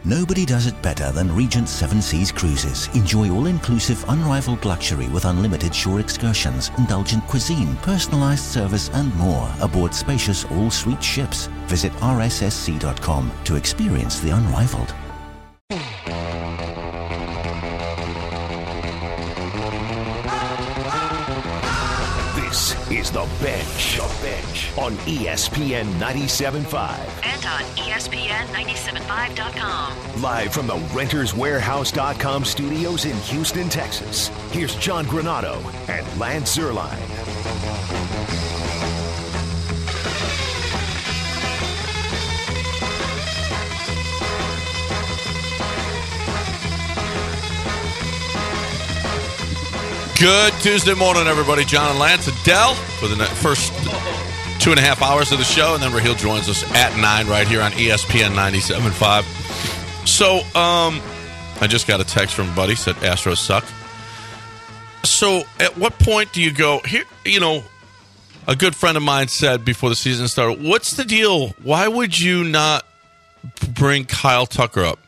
Nobody does it better than Regent Seven Seas Cruises. Enjoy all-inclusive, unrivaled luxury with unlimited shore excursions, indulgent cuisine, personalized service, and more aboard spacious all-suite ships. Visit rssc.com to experience the unrivaled. This is The Bench. On ESPN 97.5. And on ESPN975.com. Live from the RentersWarehouse.com studios in Houston, Texas. Here's John Granado and Lance Zierlein. Good Tuesday morning, everybody. John and Lance Adele for the first 2.5 hours of the show, and then Raheel joins us at 9 right here on ESPN 97.5. So, I just got a text from a buddy, said Astros suck. So, at what point do you go, here, you know, a good friend of mine said before the season started, what's the deal? Why would you not bring Kyle Tucker up?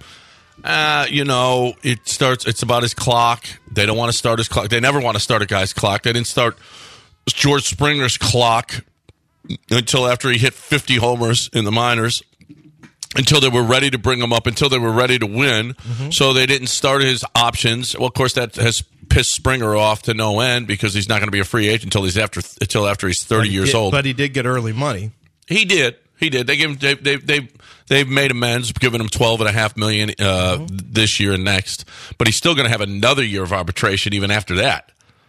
It's about his clock. They don't want to start his clock. They never want to start a guy's clock. They didn't start George Springer's clock until after he hit 50 homers in the minors, until they were ready to bring him up, until they were ready to win. Mm-hmm. So they didn't start his options. Well, of course, that has pissed Springer off to no end because he's not going to be a free agent until after he's 30 years old. But he did get early money. He did. They gave him. They've made amends, giving him $12.5 million this year and next. But he's still going to have another year of arbitration even after that.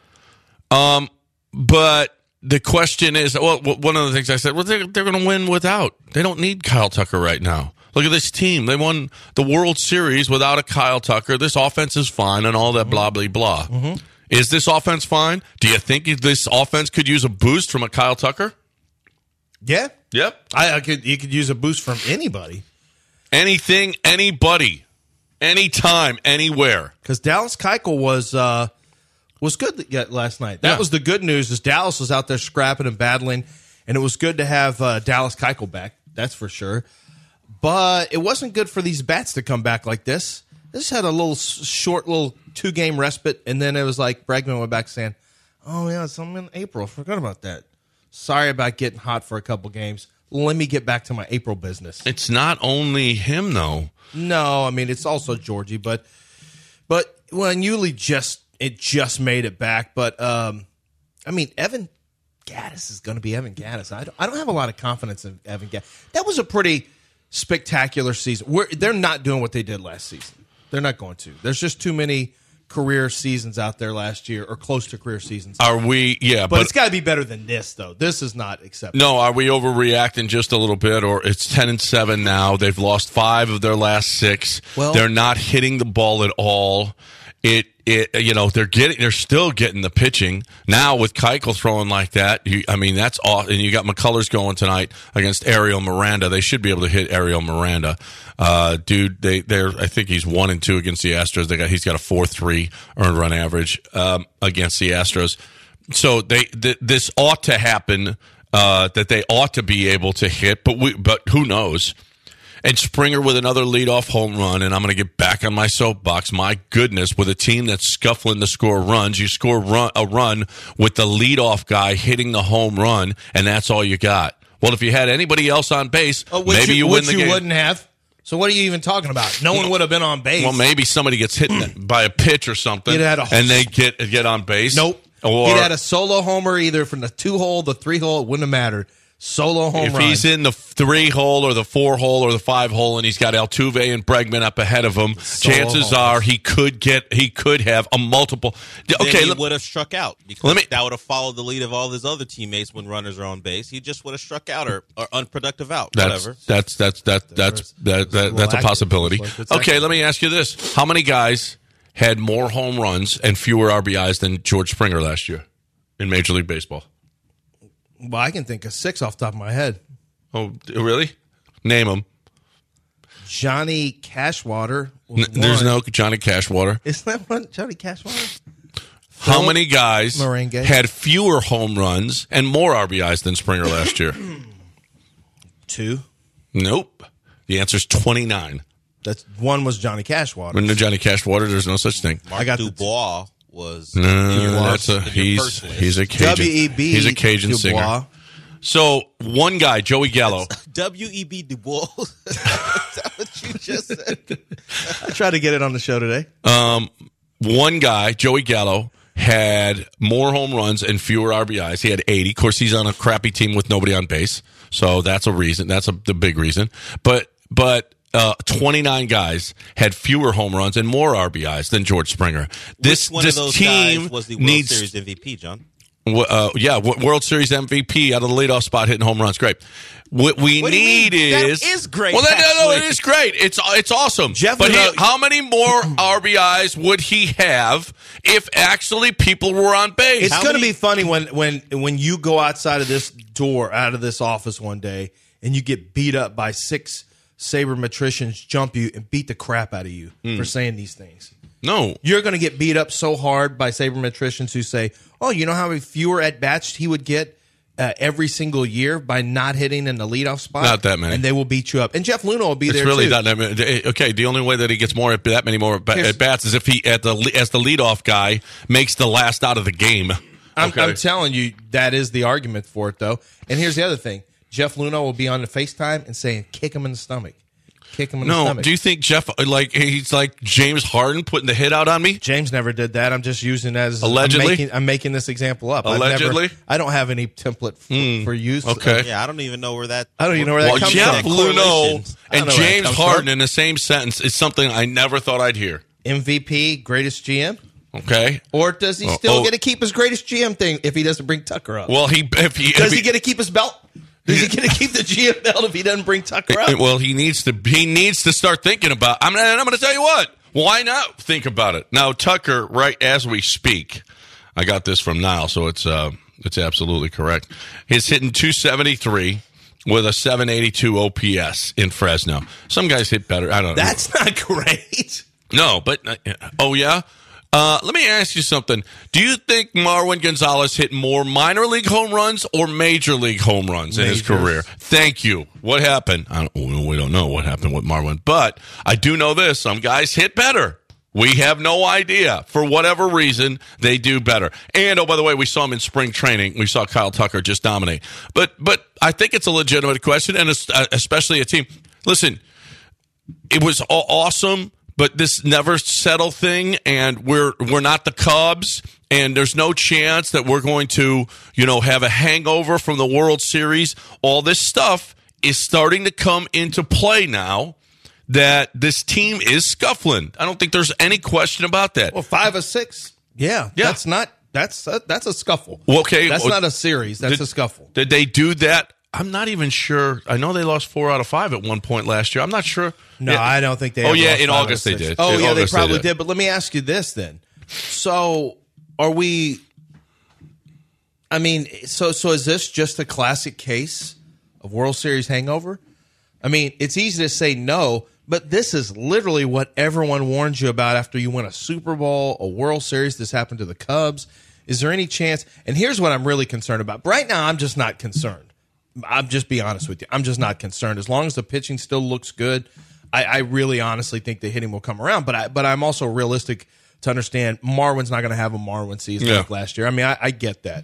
But the question is, well, one of the things I said, well, they're going to win without. They don't need Kyle Tucker right now. Look at this team. They won the World Series without a Kyle Tucker. This offense is fine and all that blah, blah, blah. Mm-hmm. Is this offense fine? Do you think this offense could use a boost from a Kyle Tucker? Yeah. Yep. You could use a boost from anybody. Anything, anybody. Anytime, anywhere. Because Dallas Keuchel was good last night. That was the good news, is Dallas was out there scrapping and battling, and it was good to have Dallas Keuchel back. That's for sure. But it wasn't good for these bats to come back like this. This had a little short 2-game respite, and then it was like Bregman went back saying, oh, yeah, it's in April. Forgot about that. Sorry about getting hot for a couple games. Let me get back to my April business. It's not only him, though. No, I mean, it's also Georgie, but when Yuli just made it back. But, I mean, Evan Gattis is going to be Evan Gattis. I don't have a lot of confidence in Evan Gattis. That was a pretty spectacular season. They're not doing what they did last season. They're not going to. There's just too many career seasons out there last year, or close to career seasons. Are we? Yeah, but it's got to be better than this, though. This is not acceptable. No, are we overreacting just a little bit? Or it's 10-7 now. They've lost 5 of their last 6. Well, they're not hitting the ball at all. They're still getting the pitching now with Keuchel throwing like that. That's all. And you got McCullers going tonight against Ariel Miranda. They should be able to hit Ariel Miranda. I think he's 1-2 against the Astros. He's got a 4.3 earned run average against the Astros. So this ought to happen. That they ought to be able to hit, but who knows? And Springer with another leadoff home run, and I'm going to get back on my soapbox. My goodness, with a team that's scuffling to score runs, you score a run with the leadoff guy hitting the home run, and that's all you got. Well, if you had anybody else on base, maybe you win the game. Which you wouldn't have. So what are you even talking about? No one would have been on base. Well, maybe somebody gets hit by a pitch or something, and they get on base. Nope. Or he'd had a solo homer either from the 2-hole, the 3-hole. It wouldn't have mattered. Solo home run. If he's in the 3-hole or the 4-hole or the 5-hole, and he's got Altuve and Bregman up ahead of him, chances are he could have a multiple. Okay, he would have struck out because that would have followed the lead of all his other teammates when runners are on base. He just would have struck out or unproductive out. That's a possibility. Okay, let me ask you this: how many guys had more home runs and fewer RBIs than George Springer last year in Major League Baseball? Well, I can think of 6 off the top of my head. Oh, really? Name them. Johnny Cashwater. There's no Johnny Cashwater. Isn't that one? Johnny Cashwater? How many guys had fewer home runs and more RBIs than Springer last year? 2. Nope. The answer is 29. That's one was Johnny Cashwater. When Johnny Cashwater, there's no such thing. Mark Dubois was. He's a Cajun. W.E.B. He's a Cajun Dubois. singer. So one guy, Joey Gallo. W.E.B. Dubois. Is that what you just said? I tried to get it on the show today. One guy, Joey Gallo, had more home runs and fewer RBIs. He had 80. Of course, he's on a crappy team with nobody on base, so that's a reason. That's the big reason. But 29 guys had fewer home runs and more RBIs than George Springer. Which one of those team guys was the World Series MVP, John? World Series MVP out of the leadoff spot, hitting home runs. Great. What we need is that is great. Well, it is great. It's awesome. How many more RBIs would he have if actually people were on base? It's going to be funny when you go outside of this door, out of this office one day, and you get beat up by 6 sabermetricians, jump you and beat the crap out of you for saying these things. No. You're going to get beat up so hard by sabermetricians who say, oh, you know how many fewer at-bats he would get every single year by not hitting in the leadoff spot? Not that many. And they will beat you up. And Jeff Luhnow will be there, really too. Not that many. Okay, the only way that he gets that many more at-bats is if he, as the leadoff guy, makes the last out of the game. I'm telling you, that is the argument for it, though. And here's the other thing. Jeff Luhnow will be on the FaceTime and saying, kick him in the stomach. Kick him in the stomach. Do you think Jeff, he's like James Harden putting the hit out on me? James never did that. I'm just using that as allegedly. I'm making this example up. Allegedly, I don't have any template for use. Okay. Yeah, I don't even know where that. I don't even know where that comes Jeff from. Luhnow and James Harden from. in the same sentence is something I never thought I'd hear. MVP, greatest GM. Okay. Or does he still get to keep his greatest GM thing if he doesn't bring Tucker up? Well, does he get to keep his belt? Is he going to keep the GM belt if he doesn't bring Tucker up? Well, he needs to start thinking about. I'm going to tell you what. Why not think about it now? Tucker, right as we speak, I got this from Niall, so it's absolutely correct. He's hitting 273 with a 782 OPS in Fresno. Some guys hit better. I don't know. That's not great. No, but oh yeah. Let me ask you something. Do you think Marwin Gonzalez hit more minor league home runs or major league home runs in his career? Thank you. What happened? We don't know what happened with Marwin, but I do know this. Some guys hit better. We have no idea. For whatever reason, they do better. And, oh, by the way, we saw him in spring training. We saw Kyle Tucker just dominate. But I think it's a legitimate question, and especially a team. Listen, it was awesome. But this never settle thing, and we're not the Cubs, and there's no chance that we're going to, have a hangover from the World Series. All this stuff is starting to come into play now that this team is scuffling. I don't think there's any question about that. Well, 5 of 6. Yeah. That's a scuffle. Well, okay. That's not a series. That's a scuffle. Did they do that? I'm not even sure. I know they lost 4 out of 5 at one point last year. I'm not sure. No, I don't think they. Oh yeah, in August they did. Oh yeah, they probably did. But let me ask you this then. So are we? I mean, so is this just a classic case of World Series hangover? I mean, it's easy to say no, but this is literally what everyone warned you about after you win a Super Bowl, a World Series. This happened to the Cubs. Is there any chance? And here's what I'm really concerned about. Right now, I'm just not concerned. I'll just be honest with you. I'm just not concerned. As long as the pitching still looks good, I really honestly think the hitting will come around. But I'm also realistic to understand Marwin's not going to have a Marwin season like last year. I mean, I get that.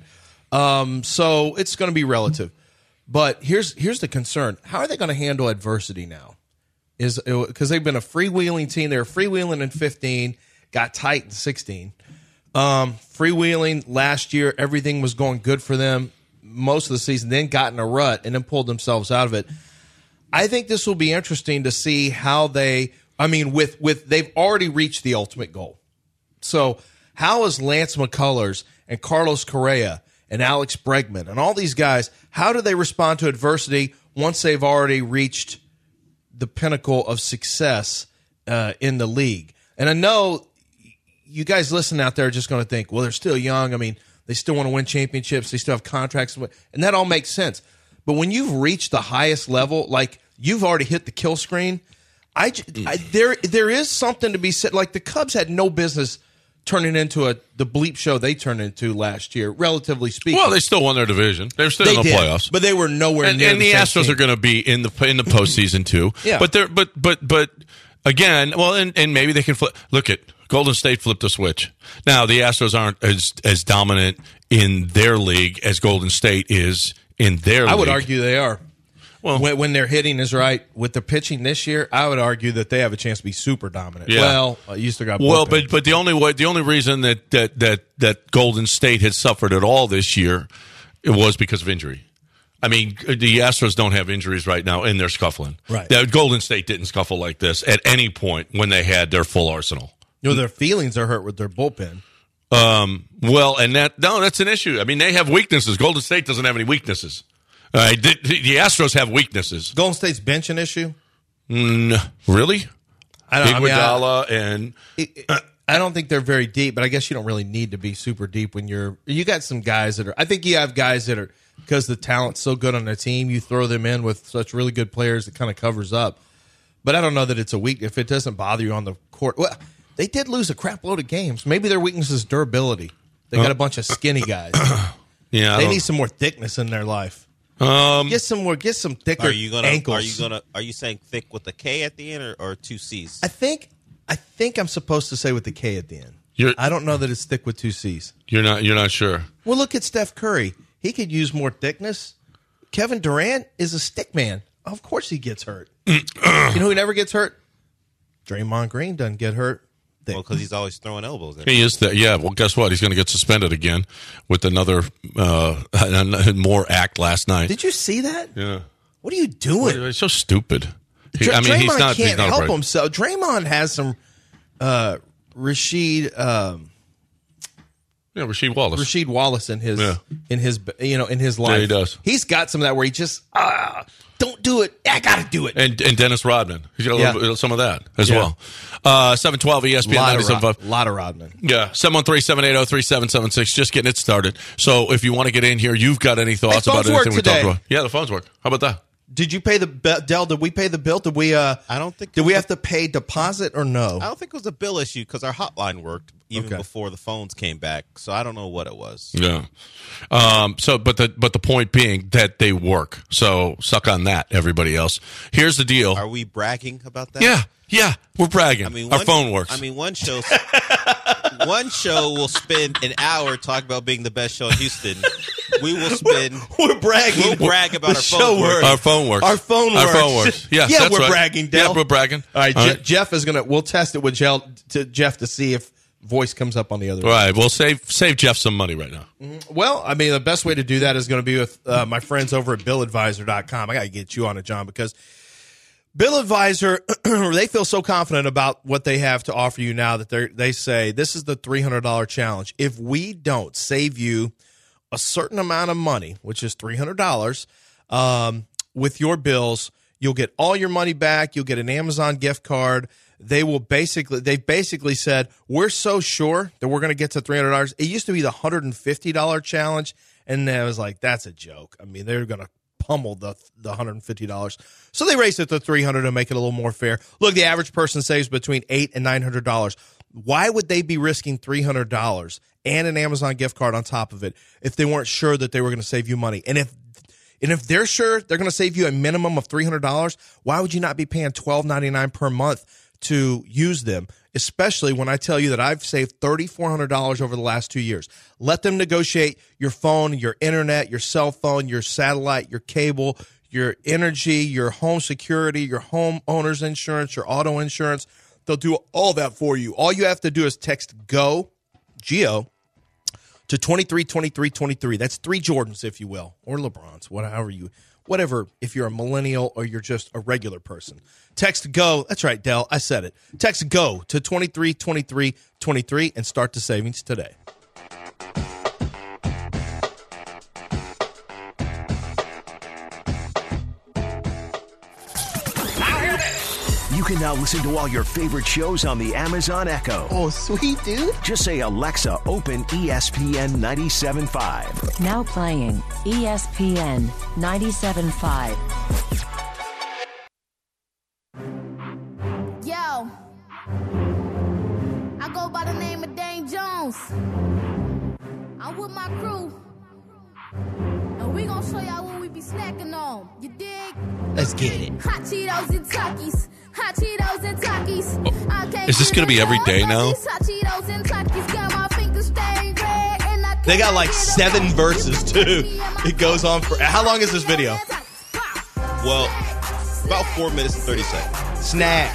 So it's going to be relative. But here's the concern. How are they going to handle adversity now? Because they've been a freewheeling team. They were freewheeling in 15, got tight in 16. Freewheeling last year, everything was going good for them most of the season, then got in a rut and then pulled themselves out of it. I think this will be interesting to see how they've already reached the ultimate goal. So how is Lance McCullers and Carlos Correa and Alex Bregman and all these guys, how do they respond to adversity once they've already reached the pinnacle of success in the league? And I know you guys listening out there are just going to think, well, they're still young. I mean, they still want to win championships. They still have contracts. And that all makes sense. But when you've reached the highest level, like you've already hit the kill screen, there is something to be said. Like the Cubs had no business turning into the bleep show they turned into last year, relatively speaking. Well, they still won their division. They're still in the playoffs. But they were nowhere near and the Astros are going to be in the postseason too. Yeah. But Again, well, and maybe they can flip. Look at Golden State flipped a switch. Now, the Astros aren't as dominant in their league as Golden State is in their league. I would argue they are. Well, when their hitting is right with the pitching this year, I would argue that they have a chance to be super dominant. Yeah. Well, you still got but the only reason that Golden State had suffered at all this year, it was because of injury. I mean, the Astros don't have injuries right now, and they're scuffling. Right. Golden State didn't scuffle like this at any point when they had their full arsenal. Their feelings are hurt with their bullpen. Well, and that's an issue. I mean, they have weaknesses. Golden State doesn't have any weaknesses. The Astros have weaknesses. Golden State's bench an issue? Really? I don't think they're very deep, but I guess you don't really need to be super deep when you got some guys that are. I think you have guys that are, because the talent's so good on the team, you throw them in with such really good players that kind of covers up. But I don't know that it's a weak if it doesn't bother you on the court. Well, they did lose a crap load of games. Maybe their weakness is durability. They got a bunch of skinny guys. Yeah, they need some more thickness in their life. Get some thicker ankles. Are you saying thick with a K at the end or two C's? I think I'm supposed to say with the K at the end. I don't know that it's thick with two C's. You're not sure. Well, look at Steph Curry. He could use more thickness. Kevin Durant is a stick man. Of course he gets hurt. You know who never gets hurt? Draymond Green doesn't get hurt. Well, because he's always throwing elbows. He is that. Yeah. Well, guess what? He's going to get suspended again with another more act last night. Did you see that? Yeah. What are you doing? It's so stupid. Draymond he's not help himself. Draymond has some Rasheed Wallace in his life. Yeah, he does. He's got some of that where he just don't do it. I got to do it. And Dennis Rodman. He's got a little bit, some of that as well. 712 ESPN 97.5. A lot of Rodman. Yeah. 713-780-3776. Just getting it started. So if you want to get in here, you've got any thoughts about anything we talked about? Yeah, the phones work. How about that? Did you pay the Dell? Did we pay the bill? Did we? I don't think. Did we have to pay deposit or no? I don't think it was a bill issue because our hotline worked even before the phones came back. So I don't know what it was. Yeah. But the point being that they work. So suck on that, everybody else. Here's the deal. Are we bragging about that? Yeah, we're bragging. I mean, our phone works. I mean, one show will spend an hour talking about being the best show in Houston. We're bragging. We'll brag about our phone work. Our phone works. Our phone works. Yes, yeah, that's we're right. bragging, Dale. Yeah, we're bragging. All right, Jeff is gonna. We'll test it with Jeff to see if voice comes up on the other. All right, we'll save Jeff some money right now. Mm-hmm. Well, I mean, the best way to do that is going to be with my friends over at BillAdvisor.com. I got to get you on it, John, because Bill Advisor, they feel so confident about what they have to offer you now that they say this is the $300 challenge. If we don't save you a certain amount of money, which is $300, with your bills, you'll get all your money back. You'll get an Amazon gift card. They've basically said, we're so sure that we're going to get to $300. It used to be the $150 challenge, and I was like, that's a joke. I mean, they're going to pummel the $150. So they raised it to $300 to make it a little more fair. Look, the average person saves between $800 and $900. Why would they be risking $300 and an Amazon gift card on top of it if they weren't sure that they were going to save you money? And if they're sure they're going to save you a minimum of $300, why would you not be paying $12.99 per month to use them, especially when I tell you that I've saved $3,400 over the last 2 years? Let them negotiate your phone, your internet, your cell phone, your satellite, your cable, your energy, your home security, your homeowner's insurance, your auto insurance. They'll do all that for you. All you have to do is text GO, G-O, to 232323. That's 3 Jordans, if you will, or LeBrons, whatever, if you're a millennial or you're just a regular person. Text GO. That's right, Dell. I said it. Text GO to 232323 and start the savings today. You can now listen to all your favorite shows on the Amazon Echo. Oh, sweet, dude. Just say, Alexa, open ESPN 97.5. Now playing ESPN 97.5. Yo, I go by the name of Dane Jones. I'm with my crew, and we gonna show y'all what we be snacking on. You dig? Let's get it. Hot Cheetos and Takis. Hot Is this going to be every day now? They got like 7 verses, too. It goes on for... How long is this video? Well, about 4 minutes and 30 seconds. Snack.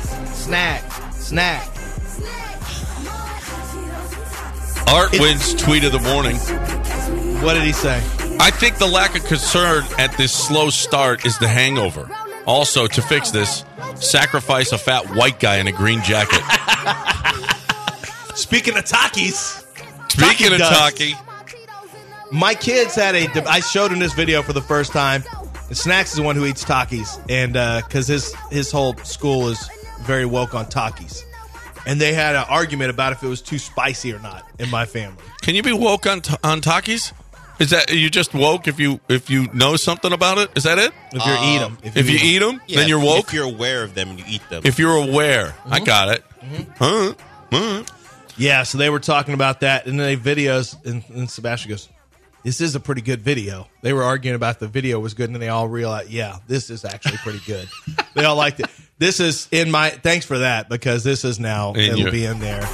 Art wins tweet of the morning. What did he say? I think the lack of concern at this slow start is the hangover. Also, to fix this, sacrifice a fat white guy in a green jacket. Speaking of Takis. Speaking of Taki. My kids had I showed him this video for the first time. And Snacks is the one who eats Takis. And because his whole school is very woke on Takis. And they had an argument about if it was too spicy or not in my family. Can you be woke on Takis? Is that you just woke if you know something about it? Is that it? If you eat them. If you eat them, then you're woke? If you're aware of them and you eat them. If you're aware. I got it. Yeah, so they were talking about that. And then they videos, and Sebastian goes, this is a pretty good video. They were arguing about the video was good, and then they all realized, yeah, this is actually pretty good. They all liked it. This is in my... Thanks for that, because this is now... It'll be in there.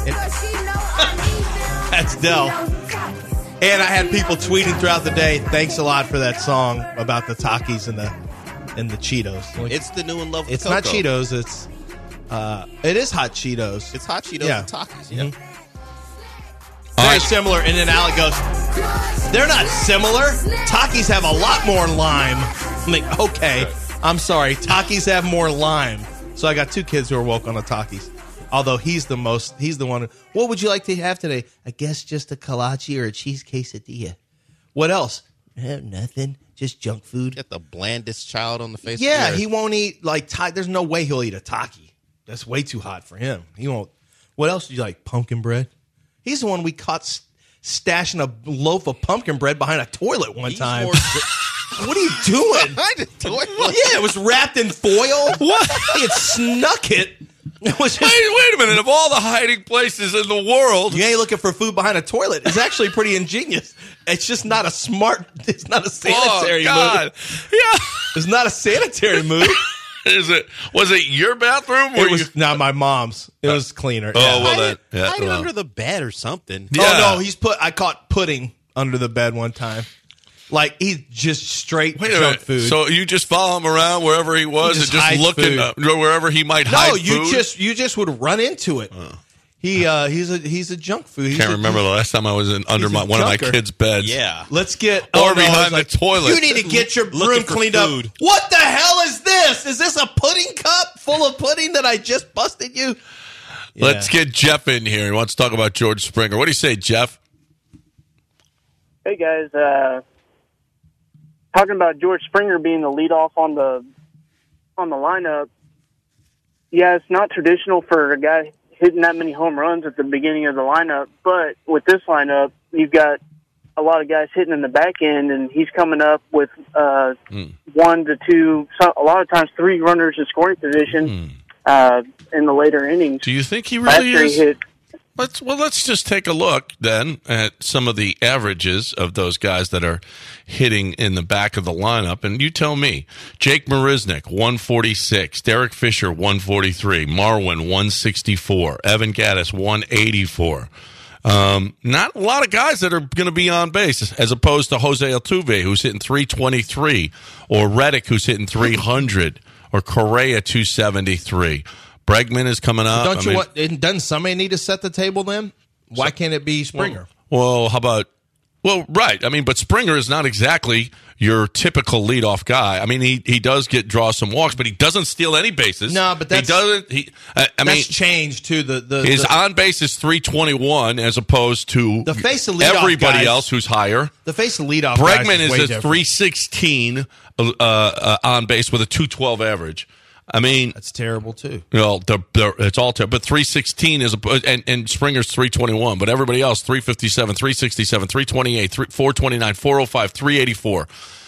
That's Dell. And I had people tweeting throughout the day, thanks a lot for that song about the Takis and the Cheetos. Like, it's the new and love with It's Cocoa. not Cheetos. It is Hot Cheetos. It's Hot Cheetos and Takis. Yeah. Very similar. And then Alec goes, they're not similar. Takis have a lot more lime. I'm like, okay, I'm sorry. Takis have more lime. So I got 2 kids who are woke on the Takis. Although he's the one. What would you like to have today? I guess just a kolache or a cheese quesadilla. What else? Nothing. Just junk food. Get the blandest child on the face. Yeah, of the earth. he won't eat there's no way he'll eat a Taki. That's way too hot for him. He won't. What else do you like? Pumpkin bread. He's the one we caught stashing a loaf of pumpkin bread behind a toilet one time. What are you doing? Behind a toilet? Yeah, it was wrapped in foil. What? He had snuck it. It was just, wait a minute. Of all the hiding places in the world, you ain't looking for food behind a toilet. It's actually pretty ingenious. It's just not a smart. It's not a sanitary move. Yeah, it's not a sanitary move. Was it your bathroom? It was not my mom's. It was cleaner. Oh well, then hide it under the bed or something. Yeah. Oh no, I caught pudding under the bed one time. Like he's just straight junk food. So you just follow him around wherever he was and just looking wherever he might hide food? No, you just would run into it. He's a junk food. Can't remember the last time I was under one of my kids' beds. Yeah. Let's get behind the toilet. You need to get your room cleaned up. What the hell is this? Is this a pudding cup full of pudding that I just busted you? Yeah. Let's get Jeff in here. He wants to talk about George Springer. What do you say, Jeff? Hey guys, talking about George Springer being the leadoff on the lineup. Yeah, it's not traditional for a guy hitting that many home runs at the beginning of the lineup, but with this lineup, you've got a lot of guys hitting in the back end, and he's coming up with 1 to 2, a lot of times 3 runners in scoring position in the later innings. Do you think he really is? Hit, Let's just take a look then at some of the averages of those guys that are hitting in the back of the lineup. And you tell me. Jake Marisnick, 146. Derek Fisher, 143. Marwin, 164. Evan Gattis, 184. Not a lot of guys that are going to be on base, as opposed to Jose Altuve, who's hitting 323, or Reddick, who's hitting 300, or Correa, 273. Bregman is coming up. Doesn't somebody need to set the table then? Why can't it be Springer? Well, how about... Well, right. I mean, but Springer is not exactly your typical leadoff guy. I mean, he does draw some walks, but he doesn't steal any bases. No, but that's... He doesn't... That's changed, too. His on-base is 321 as opposed to the face of leadoff everybody guys, else who's higher. The face of leadoff Bregman is a 316 on base with a 212 average. I mean, that's terrible too. Well, it's all terrible. But 316 is and Springer's 321. But everybody else 357, 367, 328, 429, 405, 384.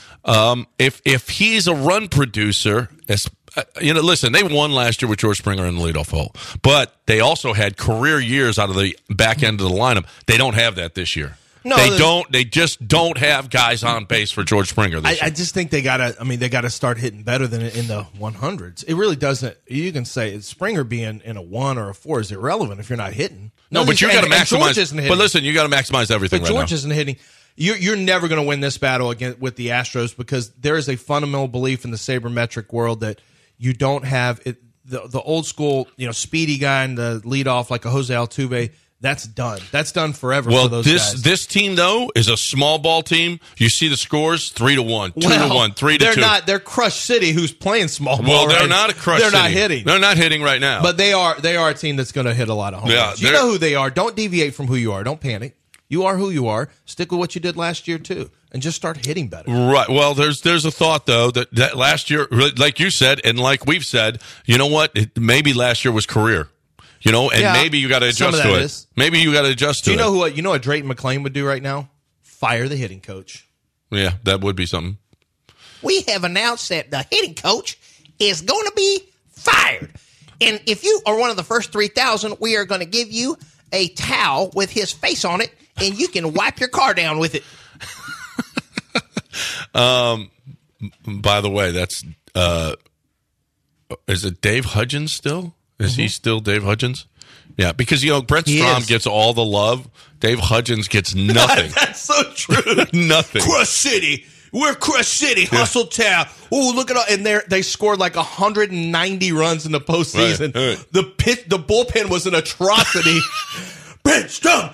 If he's a run producer, listen, they won last year with George Springer in the leadoff hole, but they also had career years out of the back end of the lineup. They don't have that this year. No, they just don't have guys on base for George Springer this year. I just think they gotta start hitting better than in the 100s. It really doesn't. You can say Springer being in a 1 or a 4 is irrelevant if you're not hitting. No, but you got to maximize. But listen, you got to maximize everything. But George isn't hitting. You're never going to win this battle with the Astros because there is a fundamental belief in the sabermetric world that you don't have it. The old school, speedy guy in the leadoff like a Jose Altuve. That's done. That's done forever for those guys. This team though is a small ball team. You see the scores 3-1, 2-1, 3-2. They're not. They're Crush City, who's playing small ball. Well, they're not a Crush City. They're not hitting. They're not hitting right now. But they are a team that's going to hit a lot of home runs. You know who they are. Don't deviate from who you are. Don't panic. You are who you are. Stick with what you did last year too, and just start hitting better. Right. Well, there's a thought though that last year, like you said, and like we've said, you know what? Maybe last year was career. Maybe you got to adjust to it. Maybe you got to adjust to it. You know what Drayton McClain would do right now? Fire the hitting coach. Yeah, that would be something. We have announced that the hitting coach is going to be fired. And if you are one of the first 3,000, we are going to give you a towel with his face on it, and you can wipe your car down with it. By the way, that's is it Dave Hudgens still? Is he still Dave Hudgens? Yeah, because Brent Strom gets all the love. Dave Hudgens gets nothing. That's so true. Nothing. Crush City. We're Crush City. Hustle Town. Oh, look at all. And they scored like 190 runs in the postseason. Right. The bullpen was an atrocity. Brent Strom.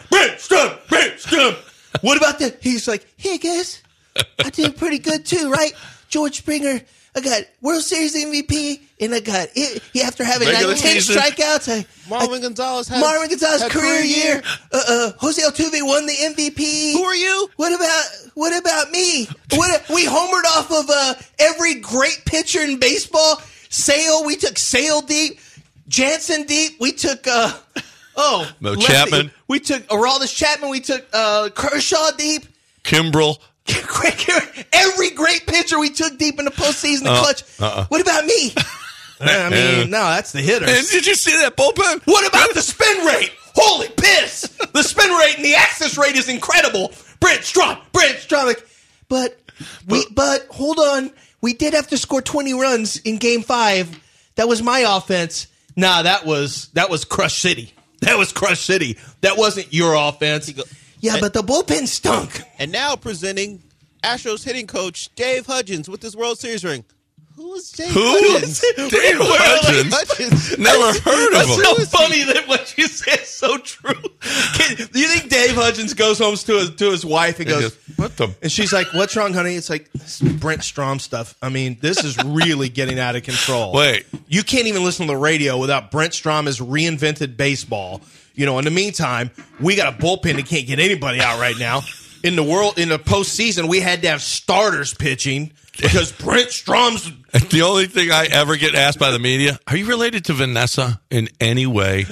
What about that? He's like, hey guys, I did pretty good too, right? George Springer. I got World Series MVP, and I got it. After having 10 strikeouts, Marwin Gonzalez career year. Jose Altuve won the MVP. Who are you? What about me? We homered off of every great pitcher in baseball. Sale, we took Sale deep. Jansen deep. We took Chapman. We took Aroldis Chapman. We took Kershaw deep. Kimbrel. Every great pitcher we took deep in the postseason, the clutch. What about me? No, that's the hitters. And did you see that bullpen? What about the spin rate? Holy piss! The spin rate and the access rate is incredible. Brent Strom. But hold on. We did have to score 20 runs in Game 5. That was my offense. Nah, that was Crush City. That was Crush City. That wasn't your offense. But the bullpen stunk. And now presenting Astros hitting coach Dave Hudgens with his World Series ring. Who is Dave Hudgens? Dave Hudgens? Never heard of him. That's so funny that what you said is so true. Do you think Dave Hudgens goes home to his wife and goes, "What the?" And she's like, "What's wrong, honey?" It's like Brent Strom stuff. I mean, this is really getting out of control. Wait, you can't even listen to the radio without Brent Strom has reinvented baseball. In the meantime, we got a bullpen that can't get anybody out right now. In the postseason, we had to have starters pitching because Brent Strom's. The only thing I ever get asked by the media, are you related to Vanessa in any way?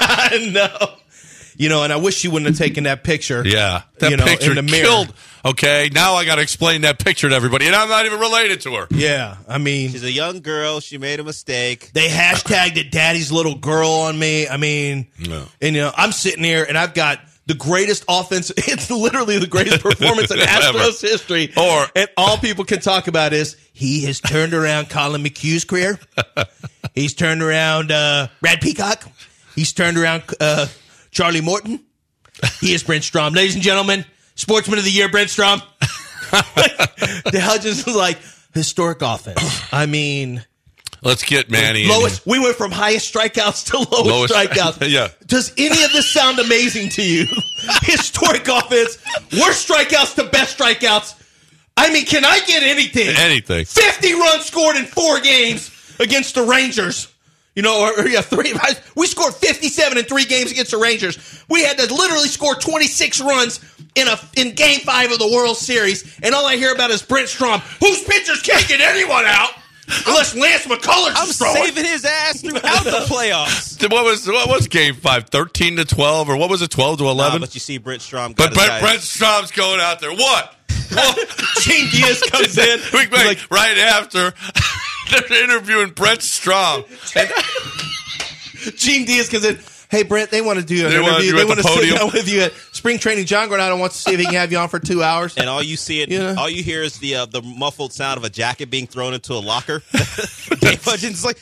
No. And I wish you wouldn't have taken that picture. Yeah. That picture in the mirror. Killed. Okay, now I got to explain that picture to everybody, and I'm not even related to her. Yeah, I mean. She's a young girl. She made a mistake. They hashtagged it Daddy's Little Girl on me. I mean. No. And, I'm sitting here, and I've got the greatest offense. It's literally the greatest performance in Astros history. And all people can talk about is he has turned around Colin McHugh's career. He's turned around Brad Peacock. He's turned around Charlie Morton. He is Brent Strom. Ladies and gentlemen, Sportsman of the Year, Brent Strom. The Hudgens was like, historic offense. I mean. Let's get Manny. We went from highest strikeouts to lowest strikeouts. Yeah. Does any of this sound amazing to you? Historic offense, worst strikeouts to best strikeouts. I mean, can I get anything? Anything. 50 runs scored in 4 games against the Rangers. 3. We scored 57 in 3 games against the Rangers. We had to literally score 26 runs in Game 5 of the World Series, and all I hear about is Brent Strom, whose pitchers can't get anyone out unless Lance McCullers is throwing. I'm saving his ass throughout the playoffs. What was Game 5? 13-12, or what was it? 12-11. But you see, Brent Strom. Brent Strom's going out there. What? Gene Diaz comes in right after. They're interviewing Brent Strom. Gene Diaz comes in. Hey, Brent, they want to do an interview. They want to sit down with you at spring training. John Granado wants to see if he can have you on for 2 hours. And all you hear is the muffled sound of a jacket being thrown into a locker. Dave Hudgens is like,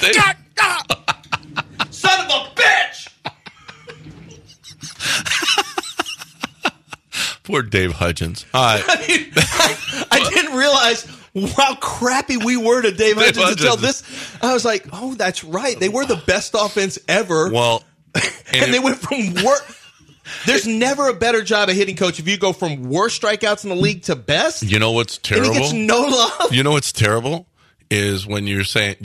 son of a bitch! Poor Dave Hudgens. All right. I didn't realize how crappy we were to Dave Hudgens until this. I was like, oh, that's right. They were the best offense ever. Well, and they went from There's never a better job of hitting coach if you go from worst strikeouts in the league to best. You know what's terrible? And he gets no love. You know what's terrible is when you were saying,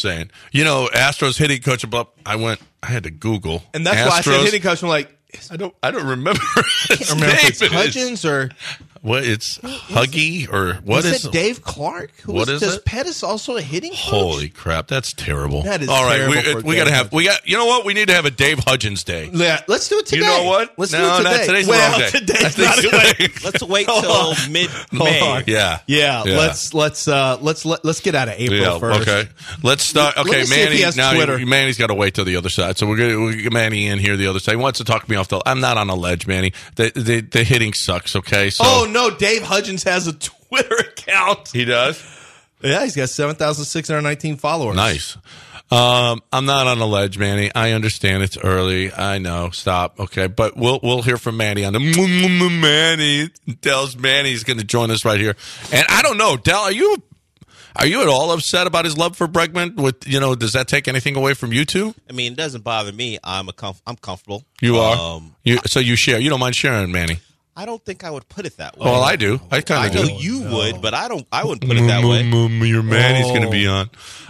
Astros hitting coach. I had to Google. And that's Astros, why I said hitting coach. I'm like, I don't remember. I can't remember if it's Hudgens or what? It's Huggy or what is it? Dave Clark? Does Pettis also a hitting coach? Holy crap, that's terrible. That is all right. Terrible We got to have. You know what? We need to have a Dave Hudgens day. Yeah, let's do it today. You know what? Let's do it today. Today's the wrong day. Today's not today. Let's wait till mid-May. Yeah. Let's get out of April first. Okay. Let's start. Okay, Manny. Manny's got to wait till the other side. So we'll get Manny in here the other side. He wants to talk me off I'm not on a ledge, Manny. The hitting sucks. Okay. So. Oh no, Dave Hudgens has a Twitter account. He does. Yeah, he's got 7,619 followers. Nice. I'm not on a ledge, Manny. I understand it's early. I know. Stop. Okay, but we'll hear from Manny on the Manny. Dell's Manny's going to join us right here. And I don't know, Dell, are you at all upset about his love for Bregman? Does that take anything away from you two? I mean, it doesn't bother me. I'm comfortable. You are. So you share. You don't mind sharing, Manny. I don't think I would put it that way. Well, I do. I kind of do. I know you would, but I wouldn't put it that way. Your Manny's going to be on.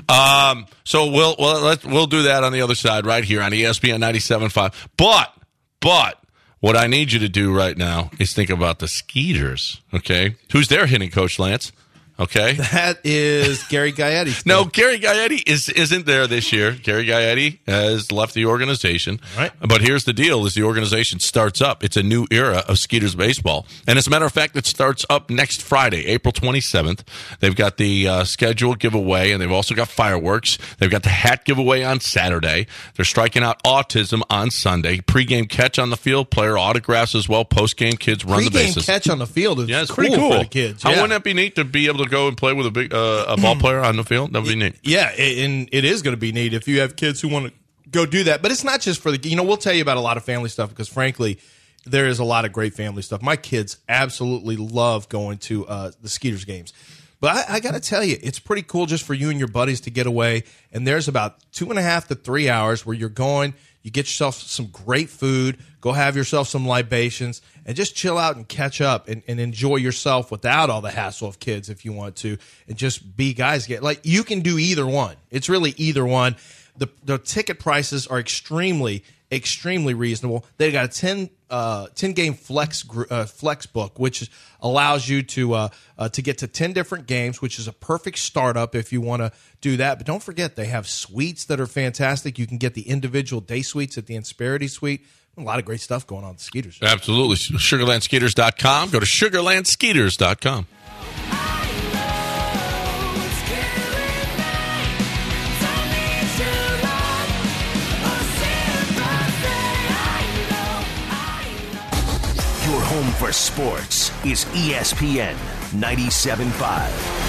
So we'll do that on the other side right here on ESPN 97.5. But what I need you to do right now is think about the Skeeters. Okay, who's their hitting coach, Lance? Okay, that is Gary Gaetti. No, Gary Gaetti isn't there this year. Gary Gaetti has left the organization. Right. But here's the deal: as the organization starts up, it's a new era of Skeeters baseball. And as a matter of fact, it starts up next Friday, April 27th. They've got the schedule giveaway, and they've also got fireworks. They've got the hat giveaway on Saturday. They're striking out autism on Sunday. Pre-game catch on the field, player autographs as well. Post-game, kids run the bases. Pre-game catch on the field is it's pretty cool for the kids. How wouldn't that be neat to be able to go and play with a big a ball player on the field? That would be neat. Yeah, and it is going to be neat if you have kids who want to go do that. But it's not just for we'll tell you about a lot of family stuff because, frankly, there is a lot of great family stuff. My kids absolutely love going to the Skeeters games. But I got to tell you, it's pretty cool just for you and your buddies to get away. And there's about 2.5 to 3 hours where you're going. You get yourself some great food, go have yourself some libations, and just chill out and catch up and enjoy yourself without all the hassle of kids if you want to, and just be guys. You can do either one. It's really either one. The ticket prices are extremely reasonable. They got a 10 game flex book, which allows you to get to 10 different games, which is a perfect startup if you want to do that. But don't forget, they have suites that are fantastic. You can get the individual day suites at the Insperity Suite. A lot of great stuff going on at the Skeeters. Absolutely. SugarlandSkeeters.com. Go to SugarlandSkeeters.com. Your home for sports is ESPN 97.5.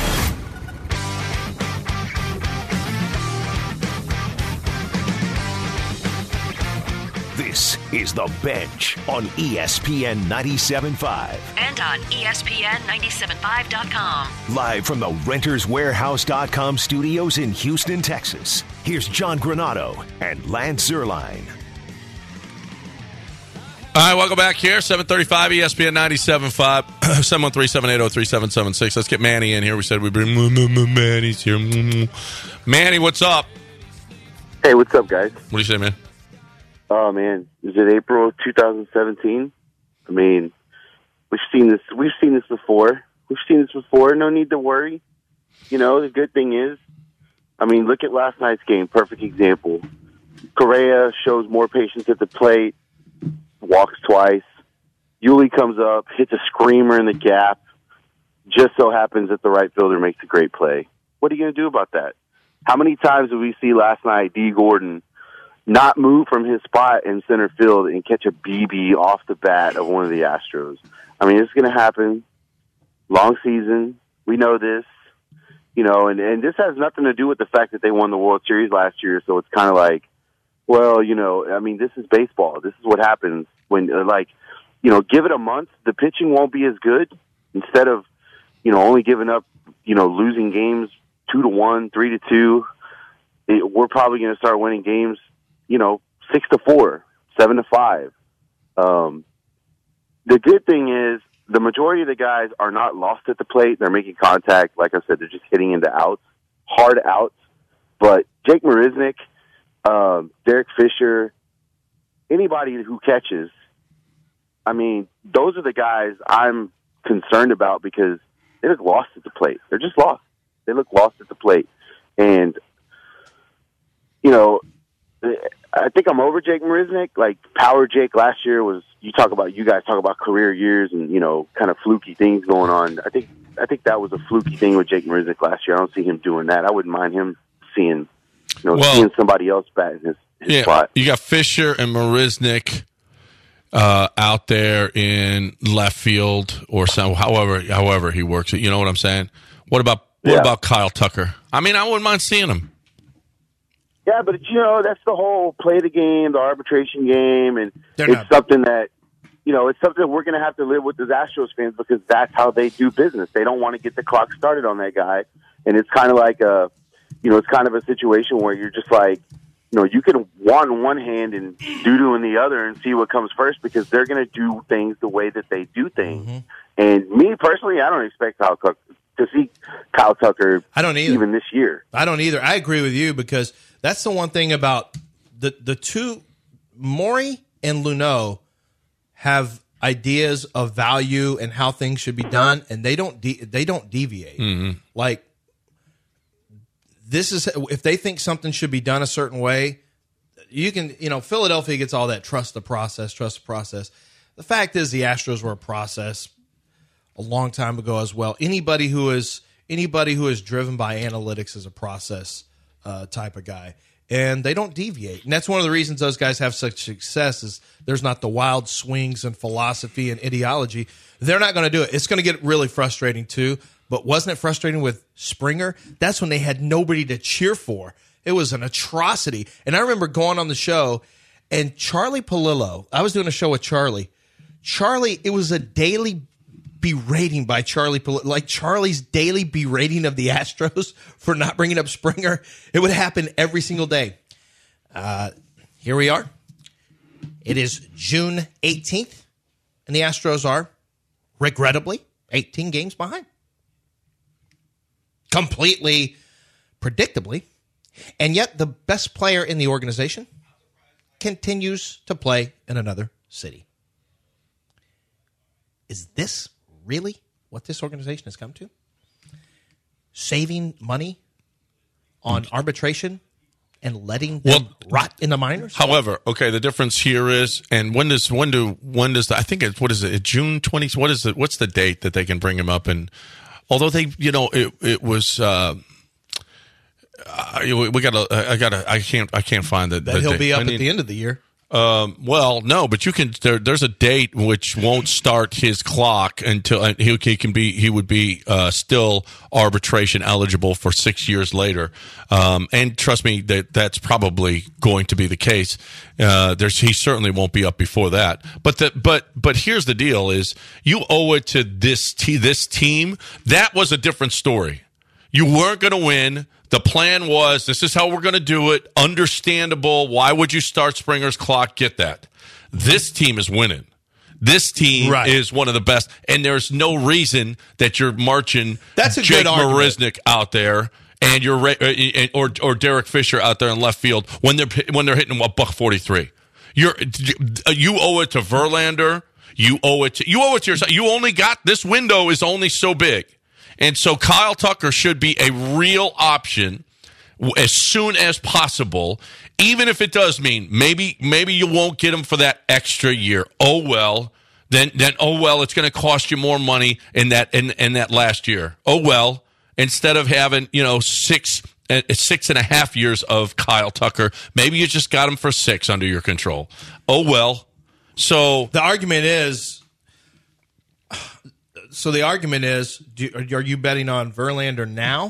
This is The Bench on ESPN 97.5. And on ESPN975.com. Live from the RentersWarehouse.com studios in Houston, Texas. Here's John Granado and Lance Zierlein. All right, welcome back here. 735 ESPN 97.5. 713-780-3776. Let's get Manny in here. We said we'd bring Manny's here. Manny, what's up? Hey, what's up, guys? What do you say, man? Oh, man. Is it April 2017? I mean, we've seen this before. No need to worry. The good thing is, look at last night's game. Perfect example. Correa shows more patience at the plate. Walks twice. Yuli comes up, hits a screamer in the gap. Just so happens that the right fielder makes a great play. What are you going to do about that? How many times did we see last night D. Gordon, not move from his spot in center field and catch a BB off the bat of one of the Astros. I mean, it's going to happen. Long season. We know this. You know, and this has nothing to do with the fact that they won the World Series last year, so it's kind of like, well, you know, I mean, this is baseball. This is what happens when, like, you know, give it a month, the pitching won't be as good. Instead of, you know, only giving up, you know, losing games 2-1, 3-2, we're probably going to start winning games, you know, 6-4, 7-5. The good thing is the majority of the guys are not lost at the plate. They're making contact. Like I said, they're just hitting into outs, hard outs. But Jake Marisnick, Derek Fisher, anybody who catches, I mean, those are the guys I'm concerned about because they look lost at the plate. They're just lost. They look lost at the plate. And, you know, I think I'm over Jake Marisnick. Like, Power Jake last year was, you guys talk about career years and, you know, kind of fluky things going on. I think that was a fluky thing with Jake Marisnick last year. I don't see him doing that. I wouldn't mind him seeing somebody else bat in his spot. You got Fisher and Marisnick out there in left field or some, however he works it. You know what I'm saying? What about Kyle Tucker? I mean, I wouldn't mind seeing him. Yeah, but, you know, that's the whole play the game, the arbitration game, and it's something that we're going to have to live with as Astros fans because that's how they do business. They don't want to get the clock started on that guy, and it's kind of like it's kind of a situation where you're just like, you know, you can want in one hand and doo-doo in the other and see what comes first because they're going to do things the way that they do things. Mm-hmm. And me, personally, I don't expect to see Kyle Tucker I don't either. Even this year. I don't either. I agree with you because that's the one thing about the two, Maury and Luneau have ideas of value and how things should be done, and they don't deviate. Mm-hmm. Like, this is, if they think something should be done a certain way, you can, you know, Philadelphia gets all that trust the process. The fact is the Astros were a process a long time ago as well. Anybody who is driven by analytics is a process type of guy, and they don't deviate. And that's one of the reasons those guys have such success is there's not the wild swings and philosophy and ideology. They're not going to do it. It's going to get really frustrating too. But wasn't it frustrating with Springer? That's when they had nobody to cheer for. It was an atrocity. And I remember going on the show, and Charlie Palillo, I was doing a show with Charlie. It was a daily berating by Charlie Palillo, like Charlie's daily berating of the Astros for not bringing up Springer. It would happen every single day. Here we are. It is June 18th, and the Astros are, regrettably, 18 games behind. Completely predictably, and yet the best player in the organization continues to play in another city. Is this really what this organization has come to? Saving money on arbitration and letting them rot in the minors? However, okay, the difference here is, and when does I think it's, what is it, June 20th? What's the date that they can bring him up? And although they, you know, it was, I can't find it. That he'll be up at the end of the year. Well, no, but you can. There's a date which won't start his clock until he would be still arbitration eligible for 6 years later. And trust me, that's probably going to be the case. He certainly won't be up before that. But here's the deal: is you owe it to this team. That was a different story. You weren't going to win. The plan was, this is how we're going to do it. Understandable. Why would you start Springer's clock? Get that. This team is winning. This team is one of the best, and there's no reason that you're marching Jake Marisnick out there and you're or Derek Fisher out there in left field when they're hitting $143. You owe it to Verlander. You owe it to yourself. You only got this window is only so big. And so Kyle Tucker should be a real option as soon as possible, even if it does mean maybe you won't get him for that extra year. Oh well, then it's going to cost you more money in that last year. Oh well, instead of having 6 it's 6.5 years of Kyle Tucker. Maybe you just got him for 6 under your control. Oh, well. So the argument is, are you betting on Verlander now?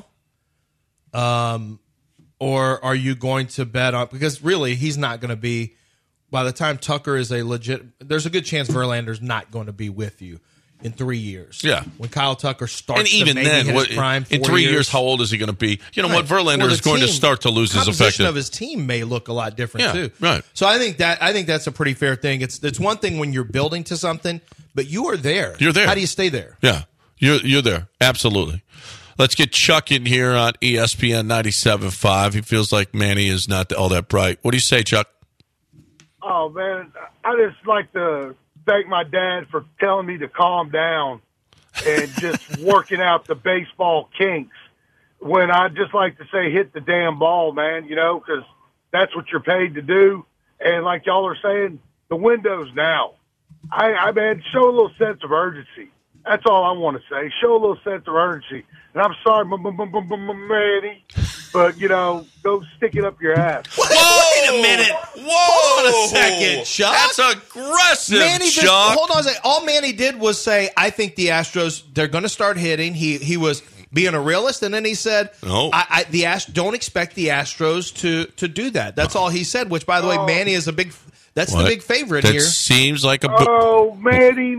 Or are you going to bet on, because really he's not going to be, by the time Tucker is a legit, there's a good chance Verlander's not going to be with you in 3 years. Yeah. When Kyle Tucker starts and even to maybe then, hit his prime, in 3 years, how old is he going to be? You know what? Verlander is going to start to lose his composition effective. of his team may look a lot different too. Right. So I think that's a pretty fair thing. It's one thing when you're building to something, but you are there. You're there. How do you stay there? Yeah. You're there. Absolutely. Let's get Chuck in here on ESPN 97.5. He feels like Manny is not all that bright. What do you say, Chuck? Oh, man, I just like to thank my dad for telling me to calm down and just working out the baseball kinks when I just like to say hit the damn ball, man, because that's what you're paid to do. And like y'all are saying, the window's now. Man, show a little sense of urgency. That's all I want to say. Show a little sense of urgency. And I'm sorry, Manny, but, go stick it up your ass. Wait a minute. Whoa. Hold on a second, Chuck. That's aggressive, Manny Chuck. Hold on a second. All Manny did was say, I think the Astros, they're going to start hitting. He was being a realist, and then he said, no. Don't expect the Astros to do that. That's all he said, which, by the way, Manny is the big favorite that here. Seems like a... Manny.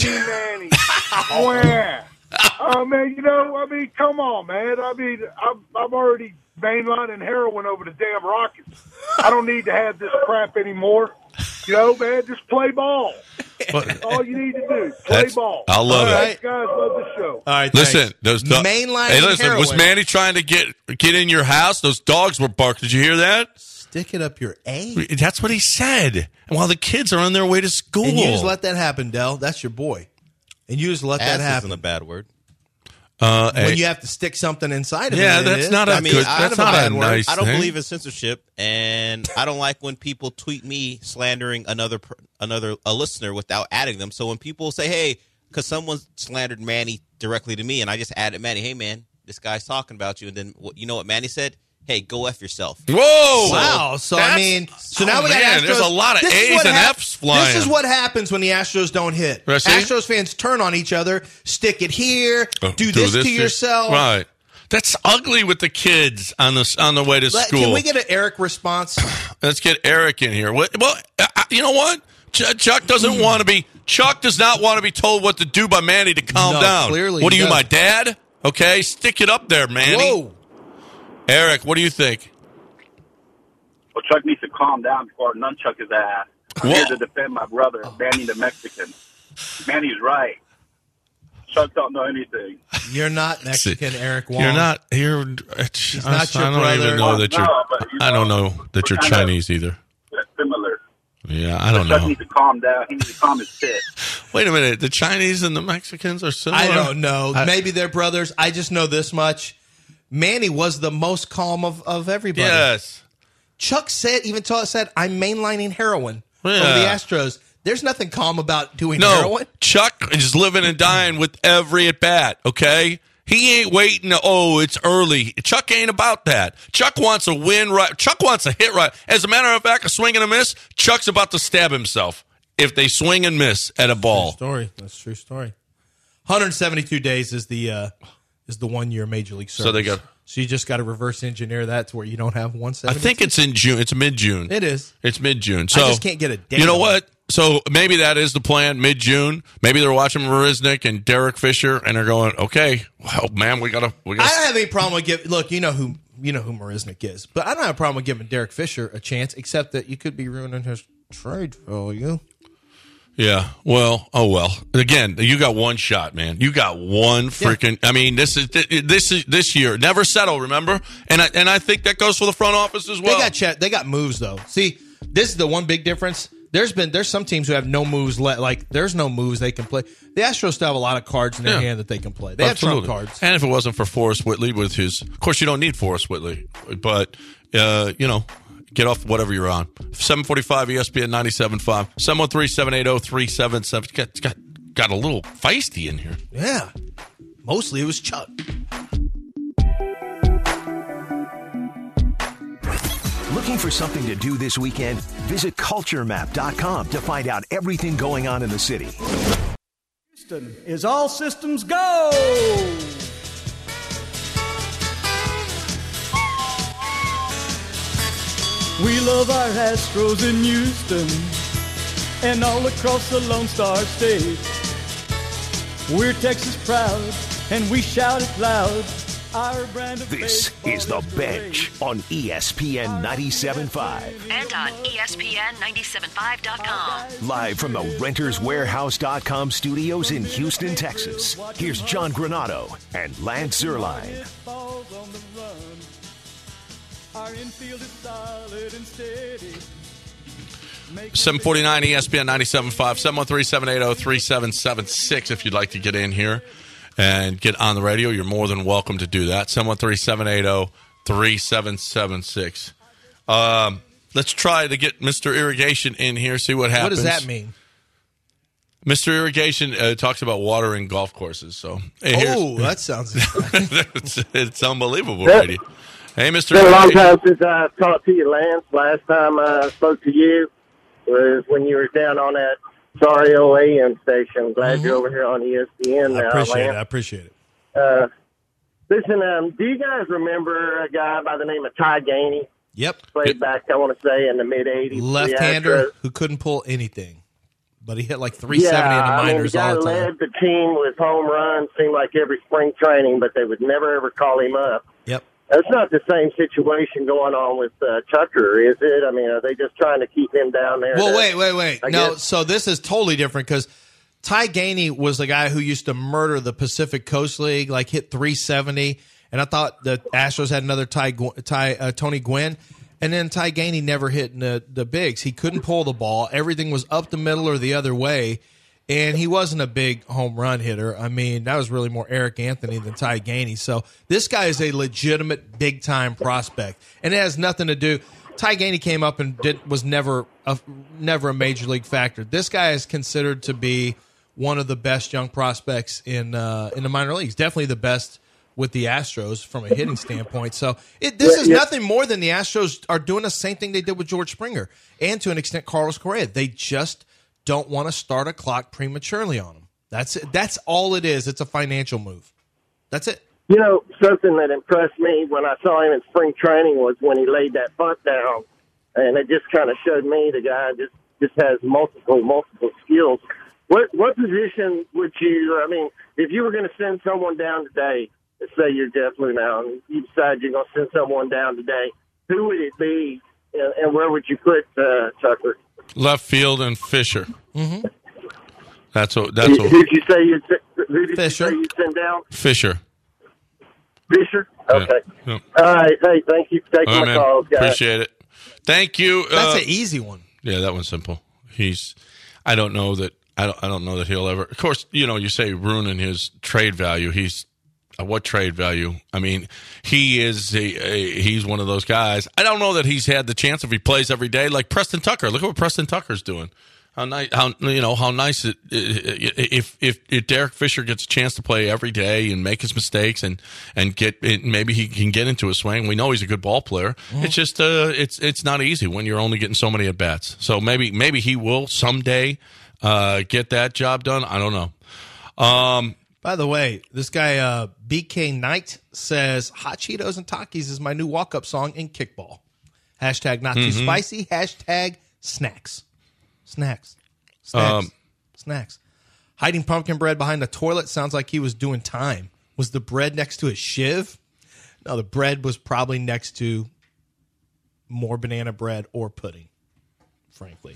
Where? Oh, man, come on, man. I'm already mainlining heroin over the damn Rockets. I don't need to have this crap anymore. Man, just play ball. That's all you need to do. Play ball. I love it. Right. Guys, love the show. All right, listen, mainlining heroin. Was Manny trying to get in your house? Those dogs were barking. Did you hear that? Stick it up your A. That's what he said. And while the kids are on their way to school. And you just let that happen, Dell. That's your boy. And you just let that happen. Isn't a bad word. When you have to stick something inside of it. Yeah, that's not a good. That's not a nice thing. I don't believe in censorship, and I don't like when people tweet me slandering a listener without adding them. So when people say, "Hey," because someone slandered Manny directly to me, and I just added Manny, "Hey man, this guy's talking about you," and then you know what Manny said? Hey, go F yourself. Whoa! Wow. So now we got Astros. There's a lot of A's and F's flying. This is what happens when the Astros don't hit. Astros fans turn on each other, stick it here, do this to yourself. Right. That's ugly with the kids on the way to school. Can we get an Eric response? Let's get Eric in here. Well, you know what? Chuck doesn't want to be. Chuck does not want to be told what to do by Manny to calm down. Clearly, what are you, my dad? Okay, stick it up there, Manny. Whoa. Eric, what do you think? Well, Chuck needs to calm down before I nunchuck his ass. I'm here to defend my brother, Manny the Mexican. Manny's right. Chuck don't know anything. You're not Mexican, Eric Wong. You're not. He's not your brother. Even know that you're. I don't know that you're Chinese either. Similar. Yeah, I don't know. Chuck needs to calm down. He needs to calm his tit. Wait a minute. The Chinese and the Mexicans are similar? I don't know. Maybe they're brothers. I just know this much. Manny was the most calm of everybody. Yes. Chuck said, I'm mainlining heroin over the Astros. There's nothing calm about doing heroin. Chuck is living and dying with every at-bat, okay? He ain't waiting. It's early. Chuck ain't about that. Chuck wants a win right. Chuck wants a hit right. As a matter of fact, a swing and a miss, Chuck's about to stab himself if they swing and miss at a ball. That's a true story. 172 days is the 1 year Major League service. So you just got to reverse engineer that to where you don't have 172. I think it's in June. It's mid-June. It is. It's mid-June. So I just can't get a date. You know what? So maybe that is the plan, mid-June. Maybe they're watching Marisnik and Derek Fisher, and they're going, okay, well, man, we gotta. I don't have any problem with giving. Look, you know who Marisnik is, but I don't have a problem with giving Derek Fisher a chance, except that you could be ruining his trade value. Yeah. Well. Oh well. Again, you got one shot, man. You got one freaking. Yeah. I mean, this year. Never settle. Remember, and I think that goes for the front office as well. They got moves though. See, this is the one big difference. There's some teams who have no moves. There's no moves they can play. The Astros still have a lot of cards in their hand that they can play. They have trump cards. And if it wasn't for Forrest Whitley with his, of course, you don't need Forrest Whitley, but get off whatever you're on. 745 ESPN 97.5. 713-780-377. Got a little feisty in here. Yeah. Mostly it was Chuck. Looking for something to do this weekend? Visit culturemap.com to find out everything going on in the city. Houston is all systems go. We love our Astros in Houston and all across the Lone Star State. We're Texas proud and we shout it loud. Our brand of This is The Bench on ESPN 97.5. And on ESPN975.com. Live from the renterswarehouse.com studios in Houston, Texas. Here's John Granado and Lance Zierlein. Our infield is solid and steady. 749 ESPN 97.5, 713-780-3776 if you'd like to get in here and get on the radio. You're more than welcome to do that. 713-780-3776. Let's try to get Mr. Irrigation in here, see what happens. What does that mean? Mr. Irrigation talks about watering golf courses. So, that sounds it's unbelievable, radio. Hey, Mr. It's been a long time since I talked to you, Lance. Last time I spoke to you was when you were down on that Sario AM station. Glad you're over here on ESPN now, Lance. I appreciate it. Listen, do you guys remember a guy by the name of Ty Gainey? Yep. Played back, I want to say, in the mid-'80s. Left-hander who couldn't pull anything. But he hit like 370 in the minors all the time. The guy led the team with home runs, seemed like every spring training, but they would never, ever call him up. Yep. It's not the same situation going on with Tucker, is it? I mean, are they just trying to keep him down there? Well, wait. No, so this is totally different because Ty Gainey was the guy who used to murder the Pacific Coast League, like hit 370. And I thought the Astros had another Tony Gwynn. And then Ty Gainey never hit in the bigs. He couldn't pull the ball. Everything was up the middle or the other way. And he wasn't a big home run hitter. I mean, that was really more Eric Anthony than Ty Gainey. So this guy is a legitimate big-time prospect. And it has nothing to do – Ty Gainey came up and was never a major league factor. This guy is considered to be one of the best young prospects in the minor leagues. Definitely the best with the Astros from a hitting standpoint. So this is nothing more than the Astros are doing the same thing they did with George Springer and, to an extent, Carlos Correa. They just – don't want to start a clock prematurely on him. That's it. That's all it is. It's a financial move. That's it. You know, something that impressed me when I saw him in spring training was when he laid that bunt down, and it just kind of showed me the guy just has multiple skills. What position would you? I mean, if you were going to send someone down today, let's say you're Jeff Luhnow, and you decide you're going to send someone down today, who would it be, and where would you put Tucker? Left field and Fisher. Mm-hmm. That's who did you say you'd send down? Fisher. Okay. Yeah. All right. Hey, thank you for taking my calls, guys. Appreciate it. Thank you. That's an easy one. Yeah, that one's simple. I don't know that he'll ever. Of course, you say ruining his trade value. He's what trade value? I mean, he is he's one of those guys. I don't know that he's had the chance if he plays every day like Preston Tucker. Look at what Preston Tucker's doing. How nice it if Derek Fisher gets a chance to play every day and make his mistakes and get maybe he can get into a swing. We know he's a good ball player. Mm-hmm. It's just it's not easy when you're only getting so many at bats. So maybe he will someday get that job done. I don't know. By the way, this guy, BK Knight, says, Hot Cheetos and Takis is my new walk-up song in kickball. Hashtag not too spicy. Hashtag snacks. Snacks. Hiding pumpkin bread behind the toilet sounds like he was doing time. Was the bread next to a shiv? No, the bread was probably next to more banana bread or pudding, frankly.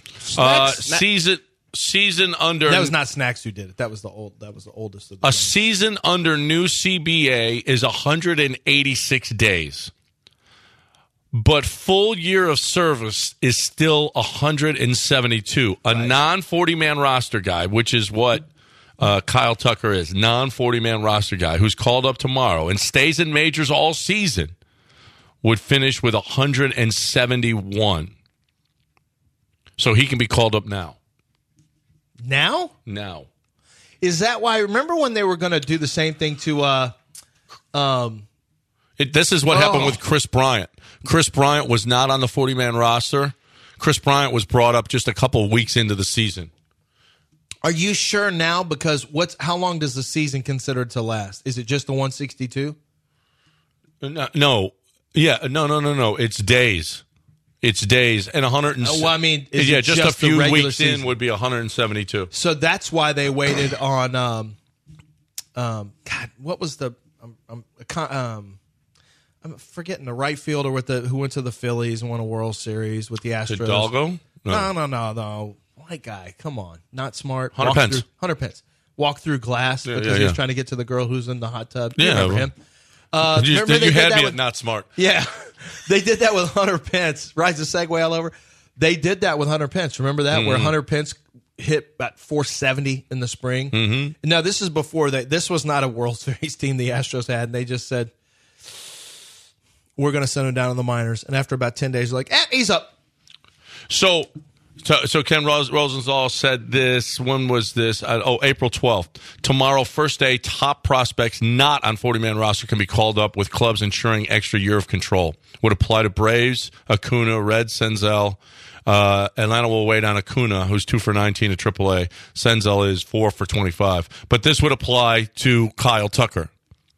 Season under. That was not Snacks who did it. That was the oldest of the ones. Season under new CBA is 186 days. But full year of service is still 172. A non-40-man roster guy, which is what Kyle Tucker is, non-40-man roster guy who's called up tomorrow and stays in majors all season, would finish with 171. So he can be called up now. Now? Now. Is that why? Remember when they were going to do the same thing to this is what happened with Chris Bryant. Chris Bryant was not on the 40-man roster. Chris Bryant was brought up just a couple of weeks into the season. Are you sure now? Because how long does the season consider to last? Is it just the 162? No. Yeah, no. It's days. It's days. And 100. Well, I mean, just a few weeks season? in would be 172. So that's why they waited on. God, what was the? I'm forgetting the right fielder who went to the Phillies and won a World Series with the Astros. Hidalgo? No. White guy. Come on. Not smart. Hunter Pence. Hunter Pence. Walk through glass because he was trying to get to the girl who's in the hot tub. You remember him? You had me at not smart. Yeah. They did that with Hunter Pence. Rides the segue all over. They did that with Hunter Pence. Remember that? Where Hunter Pence hit about 470 in the spring. Mm-hmm. Now, this is before this was not a World Series team the Astros had. And they just said, we're going to send him down in the minors. And after about 10 days, they're like, he's up. So Ken Rosenthal said this. When was this? April 12th. Tomorrow, first day, top prospects not on 40-man roster can be called up with clubs ensuring extra year of control. Would apply to Braves, Acuna, Red, Senzel. Atlanta will wait on Acuna, who's 2 for 19 at AAA. Senzel is 4 for 25. But this would apply to Kyle Tucker.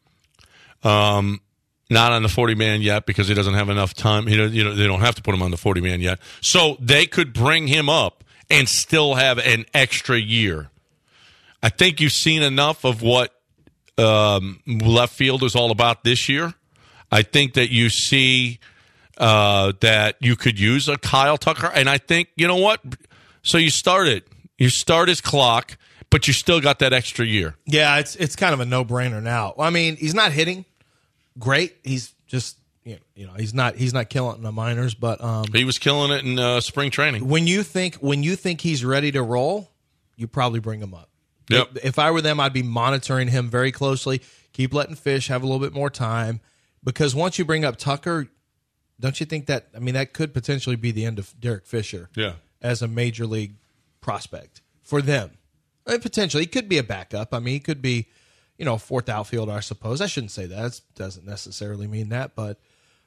Not on the 40-man yet because he doesn't have enough time. They don't have to put him on the 40-man yet. So they could bring him up and still have an extra year. I think you've seen enough of what left field is all about this year. I think that you see that you could use a Kyle Tucker. And I think, you know what? So you start it. You start his clock, but you still got that extra year. Yeah, it's kind of a no-brainer now. I mean, he's not hitting great. He's just he's not killing it in the minors, but he was killing it in spring training. When you think he's ready to roll, you probably bring him up. Yep. If I were them, I'd be monitoring him very closely. Keep letting Fish have a little bit more time, because once you bring up Tucker, don't you think that that could potentially be the end of Derek Fisher? Yeah. As a major league prospect for them. Potentially, he could be a backup. He could be fourth outfielder, I suppose. I shouldn't say that. It doesn't necessarily mean that, but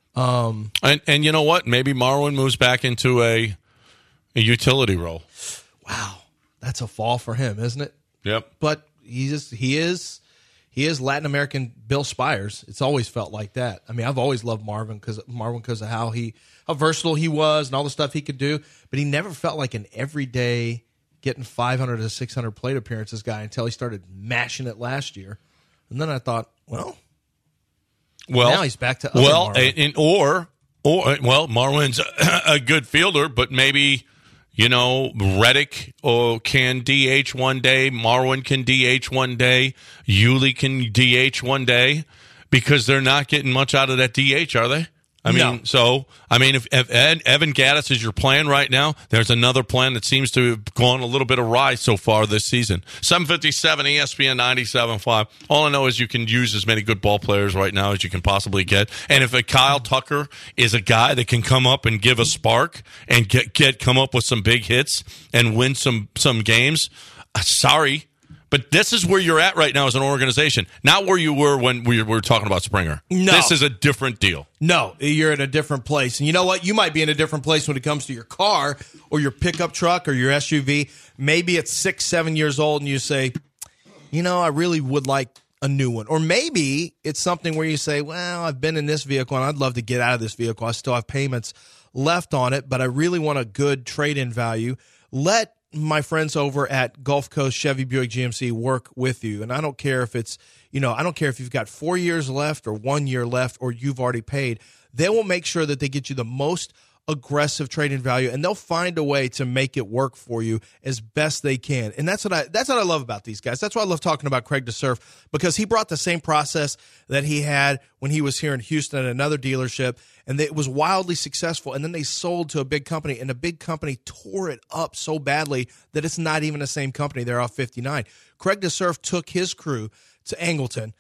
and you know what? Maybe Marwin moves back into a utility role. Wow, that's a fall for him, isn't it? Yep. But he is Latin American Bill Spires. It's always felt like that. I've always loved Marvin because of how versatile he was and all the stuff he could do. But he never felt like an everyday getting 500 to 600 plate appearances guy until he started mashing it last year. And then I thought, well, now he's back to other Marwin. Marwin's a good fielder, but maybe, Reddick can DH one day, Marwin can DH one day, Yuli can DH one day, because they're not getting much out of that DH, are they? No. If Evan Gattis is your plan right now, there's another plan that seems to have gone a little bit awry so far this season. 757 ESPN 97.5. All I know is you can use as many good ball players right now as you can possibly get. And if a Kyle Tucker is a guy that can come up and give a spark and come up with some big hits and win some games, sorry. But this is where you're at right now as an organization, not where you were when we were talking about Springer. No. This is a different deal. No, you're in a different place. And you know what? You might be in a different place when it comes to your car or your pickup truck or your SUV. Maybe it's 6-7 years old and you say, I really would like a new one. Or maybe it's something where you say, well, I've been in this vehicle and I'd love to get out of this vehicle. I still have payments left on it, but I really want a good trade-in value. Let my friends over at Gulf Coast Chevy Buick GMC work with you. And I don't care if it's, I don't care if you've got 4 years left or 1 year left or you've already paid. They will make sure that they get you the most aggressive trade-in value, and they'll find a way to make it work for you as best they can. And that's what I love about these guys. That's why I love talking about Craig DeSurf, because he brought the same process that he had when he was here in Houston at another dealership, and it was wildly successful. And then they sold to a big company, and the big company tore it up so badly that it's not even the same company. They're off 59. Craig DeSurf took his crew to Angleton,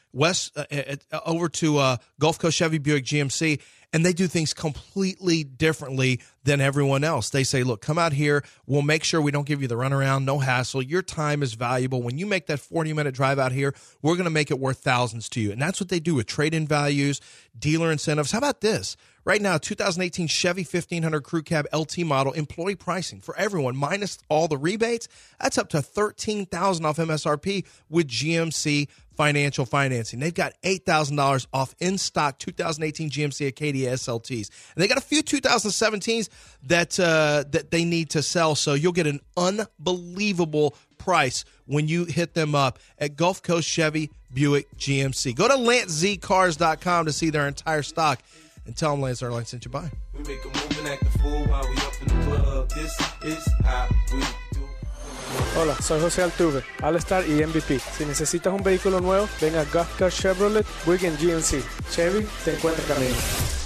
over to Gulf Coast Chevy Buick GMC, and they do things completely differently than everyone else. They say, look, come out here. We'll make sure we don't give you the runaround, no hassle. Your time is valuable. When you make that 40-minute drive out here, we're going to make it worth thousands to you. And that's what they do with trade-in values, dealer incentives. How about this? Right now, 2018 Chevy 1500 Crew Cab LT model employee pricing for everyone minus all the rebates. That's up to $13,000 off MSRP with GMC Financial Financing. They've got $8,000 off in stock 2018 GMC Acadia SLTs. And they got a few 2017s that they need to sell. So you'll get an unbelievable price when you hit them up at Gulf Coast Chevy Buick GMC. Go to LanceZCars.com to see their entire stock. And tell them Lance Zierlein sent you by. We make a move and act a fool while we up in the club. This is how we do. Hola, soy José Altuve, All-Star y MVP. Si necesitas un vehículo nuevo, ven a Gulf Coast Chevrolet Buick GMC. Chevy te encuentra camino.